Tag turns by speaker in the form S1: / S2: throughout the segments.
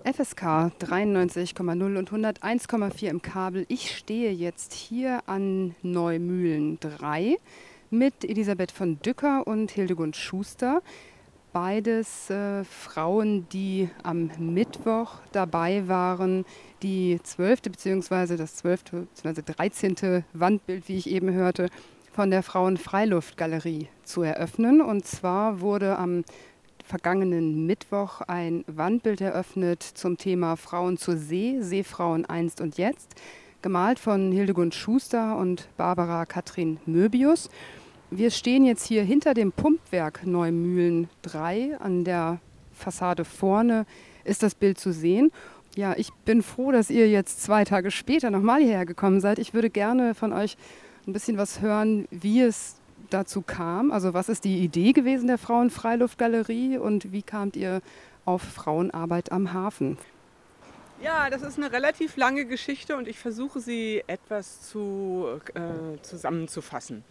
S1: FSK 93,0 und 101,4 im Kabel. Ich stehe jetzt hier an Neumühlen 3 mit Elisabeth von Dücker und Hildegund Schuster. Beides Frauen, die am Mittwoch dabei waren, die 12. bzw. das 12. bzw. 13. Wandbild, wie ich eben hörte, von der Frauenfreiluftgalerie zu eröffnen. Und zwar wurde am vergangenen Mittwoch ein Wandbild eröffnet zum Thema Frauen zur See, Seefrauen einst und jetzt, gemalt von Hildegund Schuster und Barbara Katrin Möbius. Wir stehen jetzt hier hinter dem Pumpwerk Neumühlen 3. An der Fassade vorne ist das Bild zu sehen. Ja, ich bin froh, dass ihr jetzt 2 Tage später nochmal hierher gekommen seid. Ich würde gerne von euch ein bisschen was hören, wie es dazu kam. Also was ist die Idee gewesen der Frauenfreiluftgalerie und wie kamt ihr auf Frauenarbeit am Hafen?
S2: Ja, das ist eine relativ lange Geschichte und ich versuche sie etwas zusammenzufassen.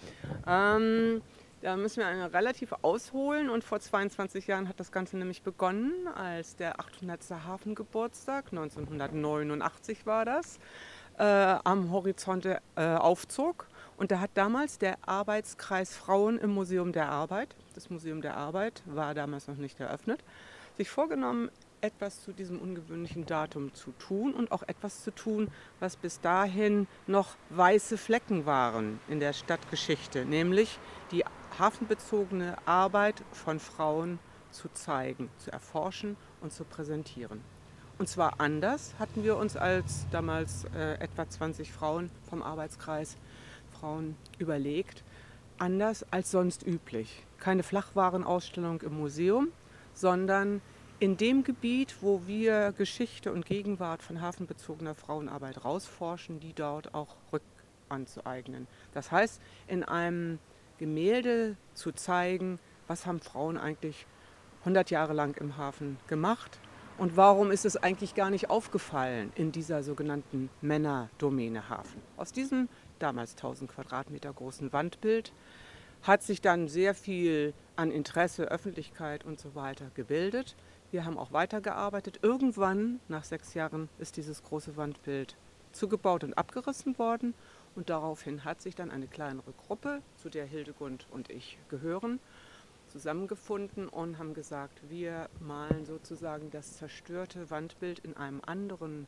S2: Da müssen wir relativ ausholen und vor 22 Jahren hat das Ganze nämlich begonnen, als der 800. Hafengeburtstag, 1989 war das, am Horizont aufzog. Und da hat damals der Arbeitskreis Frauen im Museum der Arbeit, das Museum der Arbeit war damals noch nicht eröffnet, sich vorgenommen, etwas zu diesem ungewöhnlichen Datum zu tun und auch etwas zu tun, was bis dahin noch weiße Flecken waren in der Stadtgeschichte, nämlich die hafenbezogene Arbeit von Frauen zu zeigen, zu erforschen und zu präsentieren. Und zwar anders hatten wir uns als damals etwa 20 Frauen vom Arbeitskreis Frauen überlegt, anders als sonst üblich. Keine Flachwarenausstellung im Museum, sondern in dem Gebiet, wo wir Geschichte und Gegenwart von hafenbezogener Frauenarbeit rausforschen, die dort auch rückanzueignen. Das heißt, in einem Gemälde zu zeigen, was haben Frauen eigentlich 100 Jahre lang im Hafen gemacht und warum ist es eigentlich gar nicht aufgefallen in dieser sogenannten Männerdomäne Hafen. Aus diesem damals 1000 Quadratmeter großen Wandbild hat sich dann sehr viel an Interesse, Öffentlichkeit und so weiter gebildet. Wir haben auch weitergearbeitet. Irgendwann, nach 6 Jahren, ist dieses große Wandbild zugebaut und abgerissen worden. Und daraufhin hat sich dann eine kleinere Gruppe, zu der Hildegund und ich gehören, zusammengefunden und haben gesagt, wir malen sozusagen das zerstörte Wandbild in einer anderen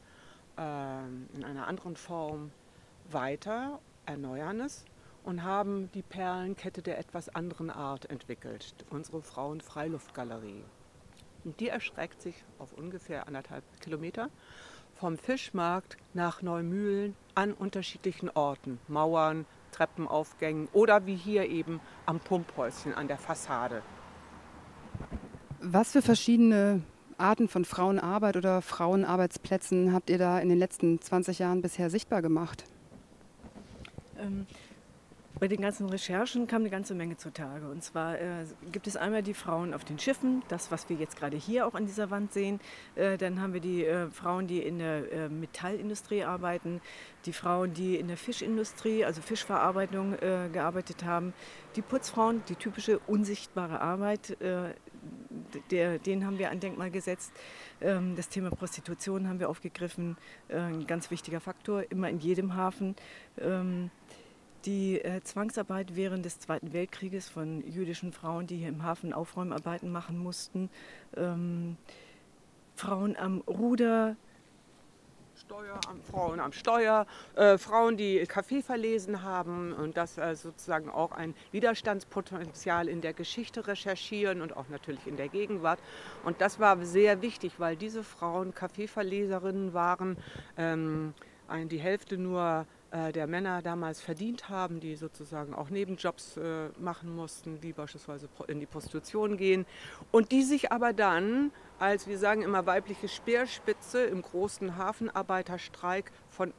S2: Form weiter, erneuern es und haben die Perlenkette der etwas anderen Art entwickelt, unsere Frauenfreiluftgalerie. Und die erstreckt sich auf ungefähr 1,5 Kilometer vom Fischmarkt nach Neumühlen an unterschiedlichen Orten, Mauern, Treppenaufgängen oder wie hier eben am Pumphäuschen an der Fassade.
S1: Was für verschiedene Arten von Frauenarbeit oder Frauenarbeitsplätzen habt ihr da in den letzten 20 Jahren bisher sichtbar gemacht?
S3: Bei den ganzen Recherchen kam eine ganze Menge zutage. Und zwar gibt es einmal die Frauen auf den Schiffen, das, was wir jetzt gerade hier auch an dieser Wand sehen. Dann haben wir die Frauen, die in der Metallindustrie arbeiten, die Frauen, die in der Fischindustrie, also Fischverarbeitung gearbeitet haben, die Putzfrauen, die typische unsichtbare Arbeit, denen haben wir ein Denkmal gesetzt. Das Thema Prostitution haben wir aufgegriffen, ein ganz wichtiger Faktor, immer in jedem Hafen. Die Zwangsarbeit während des Zweiten Weltkrieges von jüdischen Frauen, die hier im Hafen Aufräumarbeiten machen mussten. Frauen am Ruder.
S2: Frauen am Steuer, Frauen, die Kaffee verlesen haben und das sozusagen auch ein Widerstandspotenzial in der Geschichte recherchieren und auch natürlich in der Gegenwart. Und das war sehr wichtig, weil diese Frauen Kaffeeverleserinnen waren, die Hälfte nur der Männer damals verdient haben, die sozusagen auch Nebenjobs machen mussten, wie beispielsweise in die Prostitution gehen und die sich aber dann als, wir sagen immer, weibliche Speerspitze im großen Hafenarbeiterstreik von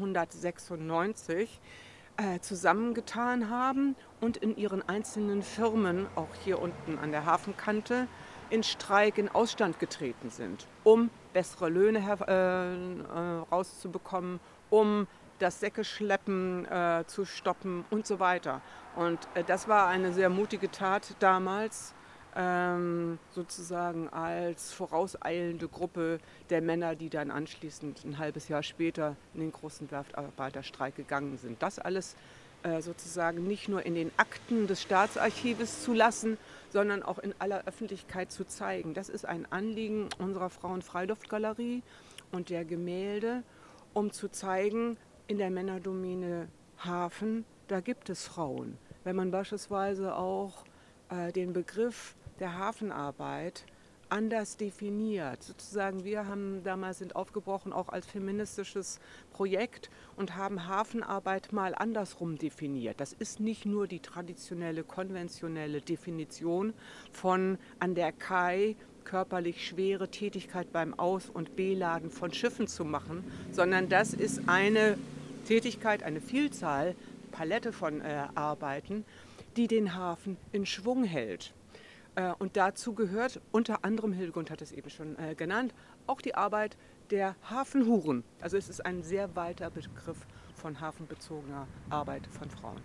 S2: 1896 zusammengetan haben und in ihren einzelnen Firmen, auch hier unten an der Hafenkante, in Streik, in Ausstand getreten sind, um bessere Löhne rauszubekommen, um das Säckeschleppen zu stoppen und so weiter. Und das war eine sehr mutige Tat damals, sozusagen als vorauseilende Gruppe der Männer, die dann anschließend ein halbes Jahr später in den großen Werftarbeiterstreik gegangen sind. Das alles sozusagen nicht nur in den Akten des Staatsarchives zu lassen, sondern auch in aller Öffentlichkeit zu zeigen. Das ist ein Anliegen unserer Frauenfreiluftgalerie und der Gemälde, um zu zeigen, in der Männerdomäne Hafen, da gibt es Frauen. Wenn man beispielsweise auch den Begriff der Hafenarbeit anders definiert. Sozusagen, wir haben damals sind aufgebrochen auch als feministisches Projekt und haben Hafenarbeit mal andersrum definiert. Das ist nicht nur die traditionelle, konventionelle Definition von an der Kai körperlich schwere Tätigkeit beim Aus- und Beladen von Schiffen zu machen, sondern das ist eine Tätigkeit, eine Vielzahl, Palette von Arbeiten, die den Hafen in Schwung hält. Und dazu gehört unter anderem, Hildegund hat es eben schon genannt, auch die Arbeit der Hafenhuren. Also es ist ein sehr weiter Begriff von hafenbezogener Arbeit von Frauen.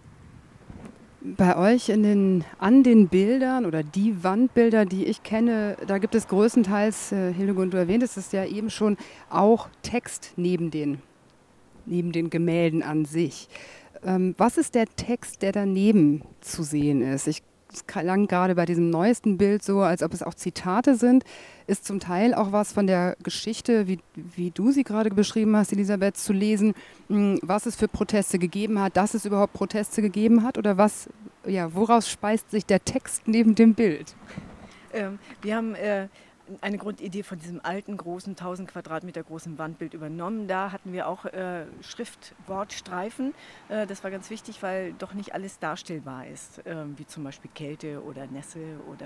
S1: Bei euch an den Bildern oder die Wandbilder, die ich kenne, da gibt es größtenteils, Hildegund, du erwähntest es ja eben schon, auch Text neben den Gemälden an sich. Was ist der Text, der daneben zu sehen ist? Es klang gerade bei diesem neuesten Bild so, als ob es auch Zitate sind. Ist zum Teil auch was von der Geschichte, wie du sie gerade beschrieben hast, Elisabeth, zu lesen, was es für Proteste gegeben hat, dass es überhaupt Proteste gegeben hat oder woraus speist sich der Text neben dem Bild?
S3: Wir haben eine Grundidee von diesem alten, großen, 1000 Quadratmeter großen Wandbild übernommen. Da hatten wir auch Schriftwortstreifen. Das war ganz wichtig, weil doch nicht alles darstellbar ist, wie zum Beispiel Kälte oder Nässe oder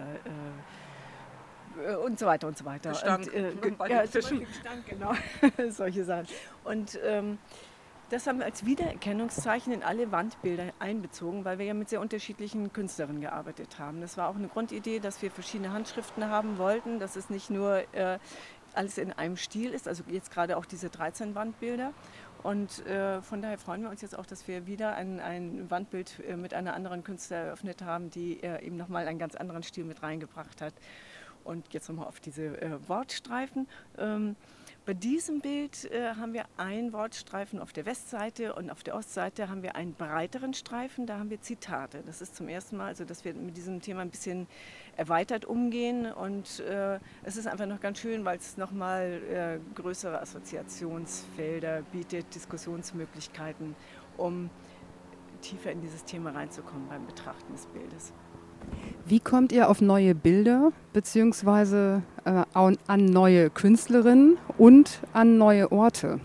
S3: und so weiter und so weiter.
S2: Gestank.
S3: Gestank, genau. Solche Sachen. Und das haben wir als Wiedererkennungszeichen in alle Wandbilder einbezogen, weil wir ja mit sehr unterschiedlichen Künstlerinnen gearbeitet haben. Das war auch eine Grundidee, dass wir verschiedene Handschriften haben wollten, dass es nicht nur alles in einem Stil ist, also jetzt gerade auch diese 13 Wandbilder. Und von daher freuen wir uns jetzt auch, dass wir wieder ein Wandbild mit einer anderen Künstlerin eröffnet haben, die eben nochmal einen ganz anderen Stil mit reingebracht hat. Und jetzt nochmal auf diese Wortstreifen. Bei diesem Bild haben wir einen Wortstreifen auf der Westseite und auf der Ostseite haben wir einen breiteren Streifen, da haben wir Zitate. Das ist zum ersten Mal, also dass wir mit diesem Thema ein bisschen erweitert umgehen und es ist einfach noch ganz schön, weil es nochmal größere Assoziationsfelder bietet, Diskussionsmöglichkeiten, um tiefer in dieses Thema reinzukommen beim Betrachten des Bildes.
S1: Wie kommt ihr auf neue Bilder beziehungsweise an neue Künstlerinnen und an neue Orte?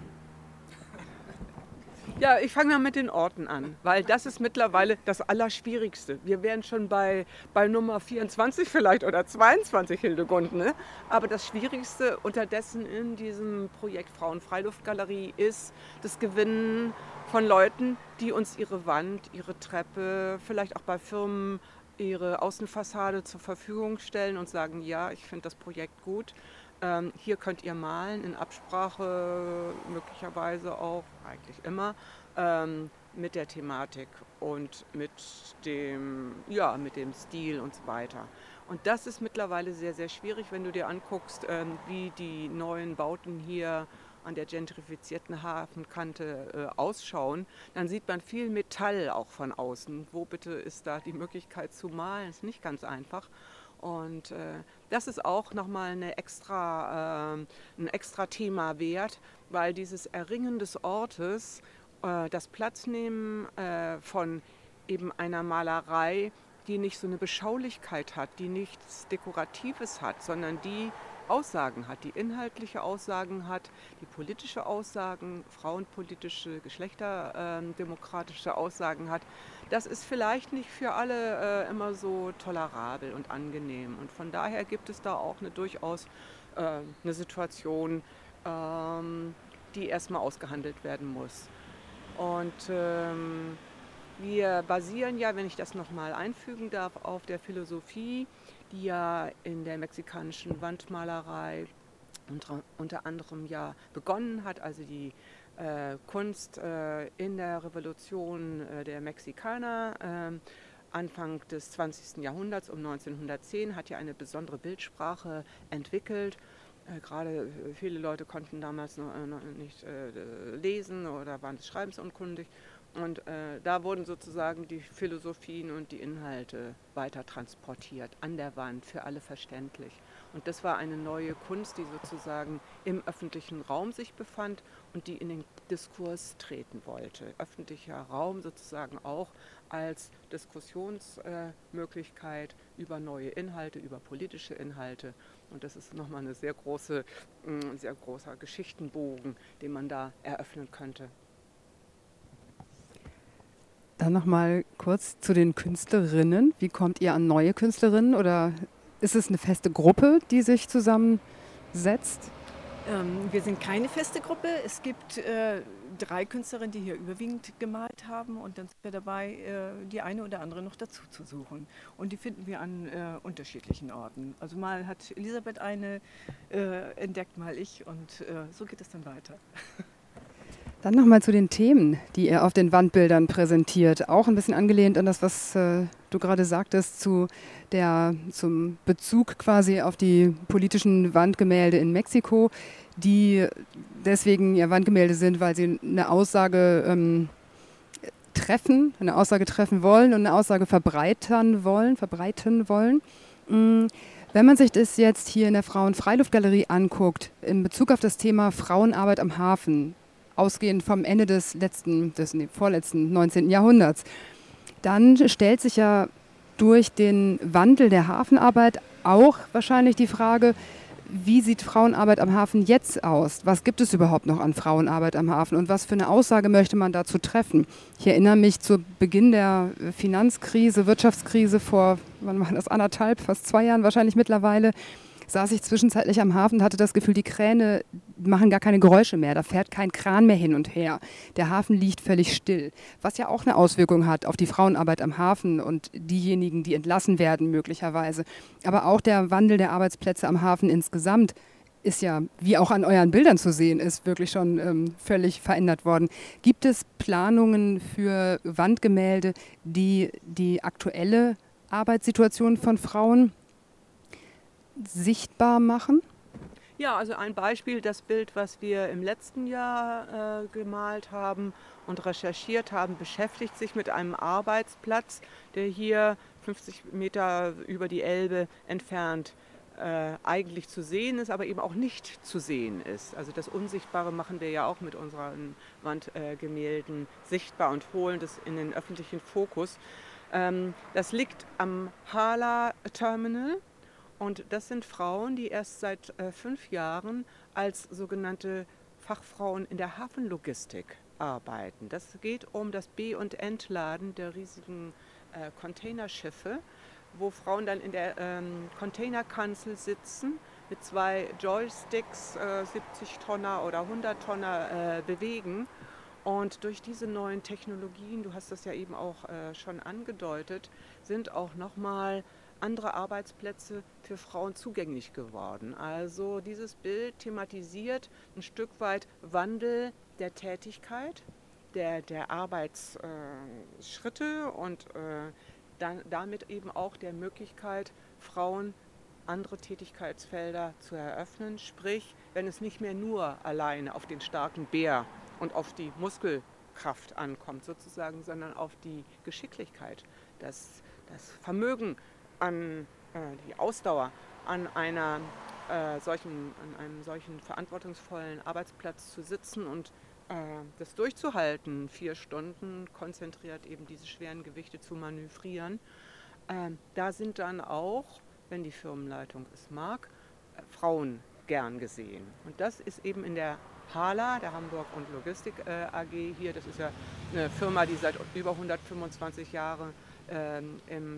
S2: Ja, ich fange mal mit den Orten an, weil das ist mittlerweile das Allerschwierigste. Wir wären schon bei Nummer 24 vielleicht oder 22, Hildegund. Ne? Aber das Schwierigste unterdessen in diesem Projekt Frauenfreiluftgalerie ist das Gewinnen von Leuten, die uns ihre Wand, ihre Treppe, vielleicht auch bei Firmen ihre Außenfassade zur Verfügung stellen und sagen, ja, ich finde das Projekt gut. Hier könnt ihr malen, in Absprache möglicherweise auch, eigentlich immer, mit der Thematik und mit dem Stil und so weiter. Und das ist mittlerweile sehr, sehr schwierig, wenn du dir anguckst, wie die neuen Bauten hier an der gentrifizierten Hafenkante ausschauen, dann sieht man viel Metall auch von außen. Wo bitte ist da die Möglichkeit zu malen? Ist nicht ganz einfach. Und das ist auch nochmal ein extra Thema wert, weil dieses Erringen des Ortes, das Platznehmen von eben einer Malerei, die nicht so eine Beschaulichkeit hat, die nichts Dekoratives hat, sondern die Aussagen hat, die inhaltliche Aussagen hat, die politische Aussagen, frauenpolitische, geschlechterdemokratische Aussagen hat. Das ist vielleicht nicht für alle immer so tolerabel und angenehm. Und von daher gibt es da auch durchaus eine Situation, die erstmal ausgehandelt werden muss. Und wir basieren ja, wenn ich das nochmal einfügen darf, auf der Philosophie, die ja in der mexikanischen Wandmalerei unter anderem ja begonnen hat, also die Kunst in der Revolution der Mexikaner Anfang des 20. Jahrhunderts, um 1910, hat ja eine besondere Bildsprache entwickelt. Gerade viele Leute konnten damals noch nicht lesen oder waren des Schreibens unkundig. Und da wurden sozusagen die Philosophien und die Inhalte weiter transportiert, an der Wand, für alle verständlich. Und das war eine neue Kunst, die sozusagen im öffentlichen Raum sich befand und die in den Diskurs treten wollte. Öffentlicher Raum sozusagen auch als Diskussionsmöglichkeit über neue Inhalte, über politische Inhalte. Und das ist nochmal ein sehr großer Geschichtenbogen, den man da eröffnen könnte.
S1: Dann nochmal kurz zu den Künstlerinnen. Wie kommt ihr an neue Künstlerinnen oder ist es eine feste Gruppe, die sich zusammensetzt?
S3: Wir sind keine feste Gruppe. Es gibt 3 Künstlerinnen, die hier überwiegend gemalt haben und dann sind wir dabei, die eine oder andere noch dazu zu suchen. Und die finden wir an unterschiedlichen Orten. Also mal hat Elisabeth eine entdeckt, mal ich und so geht es dann weiter.
S1: Dann nochmal zu den Themen, die ihr auf den Wandbildern präsentiert. Auch ein bisschen angelehnt an das, was du gerade sagtest, zum Bezug quasi auf die politischen Wandgemälde in Mexiko, die deswegen ja Wandgemälde sind, weil sie eine Aussage treffen wollen und eine Aussage verbreiten wollen. Wenn man sich das jetzt hier in der Frauenfreiluftgalerie anguckt, in Bezug auf das Thema Frauenarbeit am Hafen, ausgehend vom Ende des vorletzten 19. Jahrhunderts, dann stellt sich ja durch den Wandel der Hafenarbeit auch wahrscheinlich die Frage, wie sieht Frauenarbeit am Hafen jetzt aus? Was gibt es überhaupt noch an Frauenarbeit am Hafen und was für eine Aussage möchte man dazu treffen? Ich erinnere mich zu Beginn der Finanzkrise, Wirtschaftskrise vor, wann war das, fast 2 Jahren wahrscheinlich mittlerweile, saß ich zwischenzeitlich am Hafen und hatte das Gefühl, die Kräne machen gar keine Geräusche mehr. Da fährt kein Kran mehr hin und her. Der Hafen liegt völlig still. Was ja auch eine Auswirkung hat auf die Frauenarbeit am Hafen und diejenigen, die entlassen werden möglicherweise. Aber auch der Wandel der Arbeitsplätze am Hafen insgesamt ist ja, wie auch an euren Bildern zu sehen ist, wirklich schon völlig verändert worden. Gibt es Planungen für Wandgemälde, die die aktuelle Arbeitssituation von Frauen sichtbar machen?
S2: Ja, also ein Beispiel, das Bild, was wir im letzten Jahr gemalt haben und recherchiert haben, beschäftigt sich mit einem Arbeitsplatz, der hier 50 Meter über die Elbe entfernt eigentlich zu sehen ist, aber eben auch nicht zu sehen ist. Also das Unsichtbare machen wir ja auch mit unseren Wandgemälden sichtbar und holen das in den öffentlichen Fokus. Das liegt am Hala Terminal. Und das sind Frauen, die erst seit 5 Jahren als sogenannte Fachfrauen in der Hafenlogistik arbeiten. Das geht um das Be- und Entladen der riesigen Containerschiffe, wo Frauen dann in der Containerkanzel sitzen, mit 2 Joysticks 70 Tonner oder 100 Tonner bewegen. Und durch diese neuen Technologien, du hast das ja eben auch schon angedeutet, sind auch nochmal andere Arbeitsplätze für Frauen zugänglich geworden. Also dieses Bild thematisiert ein Stück weit Wandel der Tätigkeit, der Arbeitsschritte und dann damit eben auch der Möglichkeit, Frauen andere Tätigkeitsfelder zu eröffnen. Sprich, wenn es nicht mehr nur alleine auf den starken Bär und auf die Muskelkraft ankommt sozusagen, sondern auf die Geschicklichkeit, das Vermögen, an die Ausdauer an einem solchen verantwortungsvollen Arbeitsplatz zu sitzen und das durchzuhalten, 4 Stunden konzentriert eben diese schweren Gewichte zu manövrieren. Da sind dann auch, wenn die Firmenleitung es mag, Frauen gern gesehen. Und das ist eben in der HALA, der Hamburg und Logistik AG hier. Das ist ja eine Firma, die seit über 125 Jahren im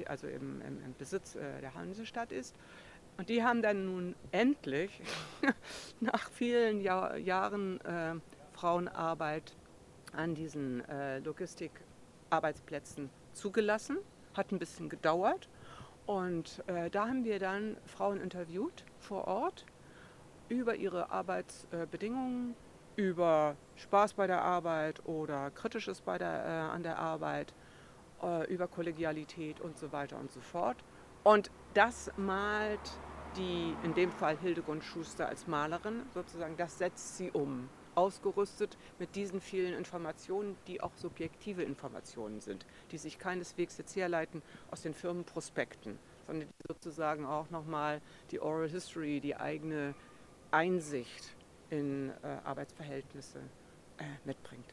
S2: Besitz der Hansestadt ist. Und die haben dann nun endlich nach vielen Jahren Frauenarbeit an diesen Logistikarbeitsplätzen zugelassen. Hat ein bisschen gedauert. Und da haben wir dann Frauen interviewt vor Ort über ihre Arbeitsbedingungen, über Spaß bei der Arbeit oder Kritisches an der Arbeit. über Kollegialität und so weiter und so fort. Und das malt in dem Fall Hildegund Schuster als Malerin sozusagen, das setzt sie um. Ausgerüstet mit diesen vielen Informationen, die auch subjektive Informationen sind, die sich keineswegs jetzt herleiten aus den Firmenprospekten, sondern die sozusagen auch nochmal die Oral History, die eigene Einsicht in Arbeitsverhältnisse mitbringt.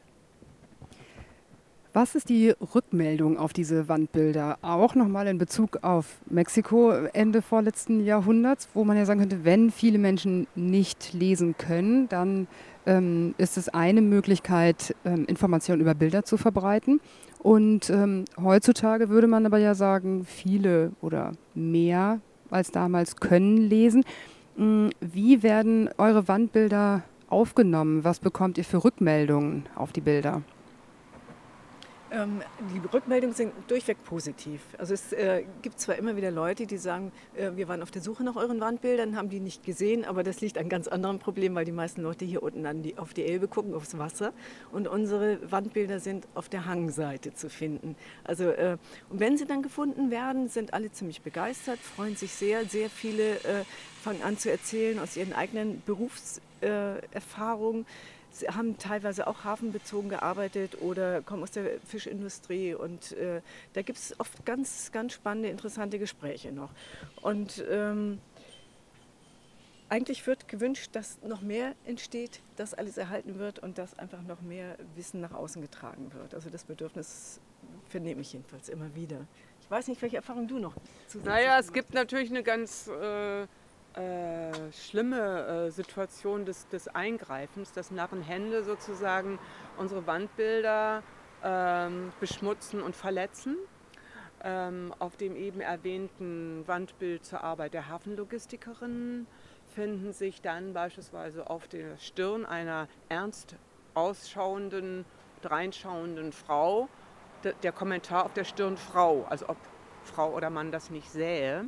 S1: Was ist die Rückmeldung auf diese Wandbilder? Auch nochmal in Bezug auf Mexiko Ende vorletzten Jahrhunderts, wo man ja sagen könnte, wenn viele Menschen nicht lesen können, dann ist es eine Möglichkeit, Informationen über Bilder zu verbreiten. Und heutzutage würde man aber ja sagen, viele oder mehr als damals können lesen. Wie werden eure Wandbilder aufgenommen? Was bekommt ihr für Rückmeldungen auf die Bilder?
S3: Die Rückmeldungen sind durchweg positiv. Also es gibt zwar immer wieder Leute, die sagen, wir waren auf der Suche nach euren Wandbildern, haben die nicht gesehen, aber das liegt an ganz anderen Problemen, weil die meisten Leute hier unten auf die Elbe gucken, aufs Wasser. Und unsere Wandbilder sind auf der Hangseite zu finden. Also, und wenn sie dann gefunden werden, sind alle ziemlich begeistert, freuen sich sehr. Sehr viele fangen an zu erzählen aus ihren eigenen Berufserfahrungen. Sie haben teilweise auch hafenbezogen gearbeitet oder kommen aus der Fischindustrie und da gibt es oft ganz, ganz spannende, interessante Gespräche noch. Und eigentlich wird gewünscht, dass noch mehr entsteht, dass alles erhalten wird und dass einfach noch mehr Wissen nach außen getragen wird. Also das Bedürfnis vernehme ich jedenfalls immer wieder. Ich weiß nicht, welche Erfahrung du noch zusätzlich
S2: Naja, es
S3: gemacht
S2: gibt natürlich eine ganz schlimme Situation des Eingreifens, dass Narrenhände sozusagen unsere Wandbilder beschmutzen und verletzen. Auf dem eben erwähnten Wandbild zur Arbeit der Hafenlogistikerin finden sich dann beispielsweise auf der Stirn einer ernst ausschauenden, dreinschauenden Frau der Kommentar auf der Stirn Frau, als ob Frau oder Mann das nicht sähe.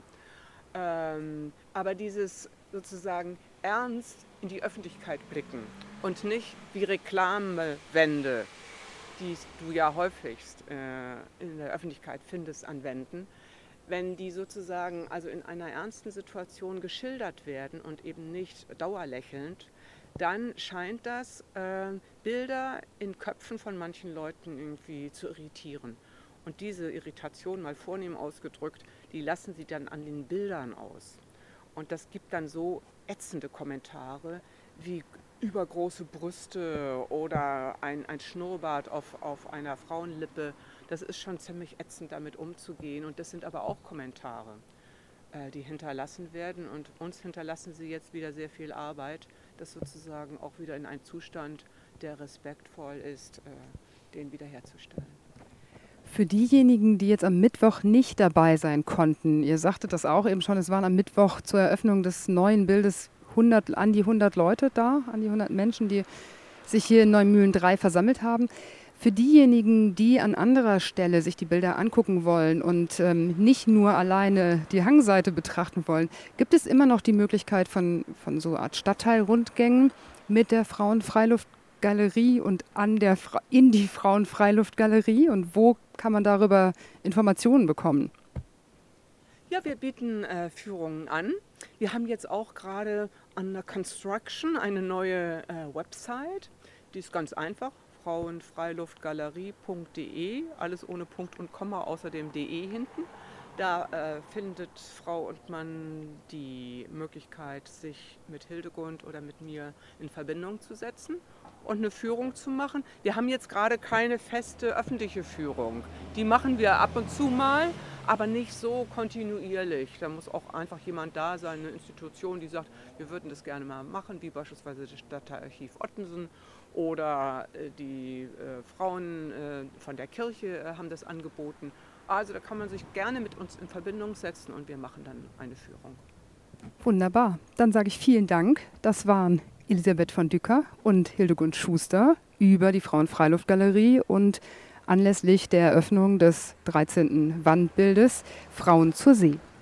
S2: Aber dieses sozusagen ernst in die Öffentlichkeit blicken und nicht wie Reklamewände, die du ja häufigst in der Öffentlichkeit findest, anwenden, wenn die sozusagen also in einer ernsten Situation geschildert werden und eben nicht dauerlächelnd, dann scheint das Bilder in Köpfen von manchen Leuten irgendwie zu irritieren. Und diese Irritation, mal vornehm ausgedrückt, die lassen sie dann an den Bildern aus. Und das gibt dann so ätzende Kommentare wie übergroße Brüste oder ein Schnurrbart auf einer Frauenlippe. Das ist schon ziemlich ätzend, damit umzugehen. Und das sind aber auch Kommentare, die hinterlassen werden. Und uns hinterlassen sie jetzt wieder sehr viel Arbeit, das sozusagen auch wieder in einen Zustand, der respektvoll ist, den wiederherzustellen.
S1: Für diejenigen, die jetzt am Mittwoch nicht dabei sein konnten, ihr sagtet das auch eben schon, es waren am Mittwoch zur Eröffnung des neuen Bildes an die 100 Leute da, an die 100 Menschen, die sich hier in Neumühlen 3 versammelt haben. Für diejenigen, die an anderer Stelle sich die Bilder angucken wollen und nicht nur alleine die Hangseite betrachten wollen, gibt es immer noch die Möglichkeit von so einer Art Stadtteilrundgängen mit der Frauenfreiluftgalerie und in die Frauenfreiluftgalerie, und wo kann man darüber Informationen bekommen?
S2: Ja, wir bieten Führungen an. Wir haben jetzt auch gerade under construction eine neue Website. Die ist ganz einfach, frauenfreiluftgalerie.de, alles ohne Punkt und Komma, außer dem de hinten. Da findet Frau und Mann die Möglichkeit, sich mit Hildegund oder mit mir in Verbindung zu setzen und eine Führung zu machen. Wir haben jetzt gerade keine feste öffentliche Führung. Die machen wir ab und zu mal, aber nicht so kontinuierlich. Da muss auch einfach jemand da sein, eine Institution, die sagt, wir würden das gerne mal machen, wie beispielsweise das Stadtarchiv Ottensen oder die Frauen von der Kirche haben das angeboten. Also da kann man sich gerne mit uns in Verbindung setzen und wir machen dann eine Führung.
S1: Wunderbar. Dann sage ich vielen Dank. Das waren Elisabeth von Dücker und Hildegund Schuster über die Frauenfreiluftgalerie und anlässlich der Eröffnung des 13. Wandbildes Frauen zur See.